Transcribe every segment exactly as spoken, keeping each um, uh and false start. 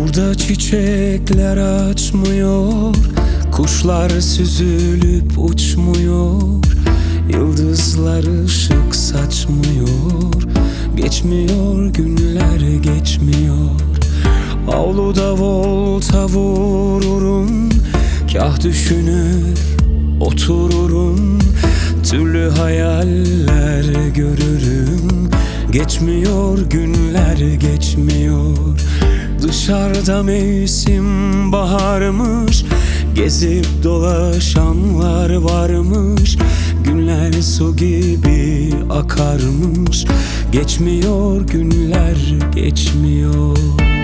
Burada çiçekler açmıyor, kuşlar süzülüp uçmuyor, yıldızlar ışık saçmıyor. Geçmiyor günler, geçmiyor. Avluda volta vururum, kah düşünür otururum. Türlü hayaller görürüm. Geçmiyor günler, geçmiyor. Dışarıda mevsim baharmış, gezip dolaşanlar varmış. Günler su gibi akarmış. Geçmiyor günler, geçmiyor.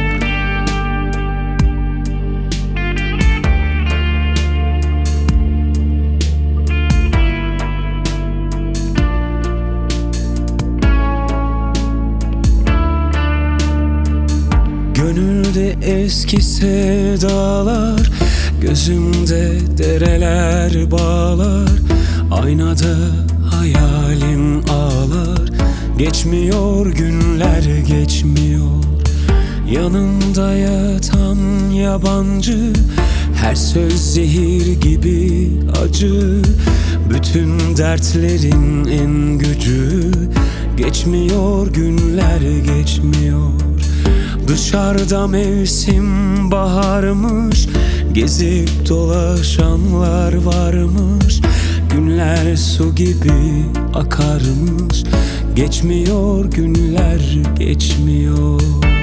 Gönülde eski sevdalar, gözümde dereler bağlar. Aynada hayalim ağlar. Geçmiyor günler, geçmiyor. Yanımda yatan yabancı, her söz zehir gibi acı. Bütün dertlerin en gücü. Geçmiyor günler, geçmiyor. Dışarıda mevsim baharmış, gezip dolaşanlar varmış. Günler su gibi akarmış. Geçmiyor günler, geçmiyor.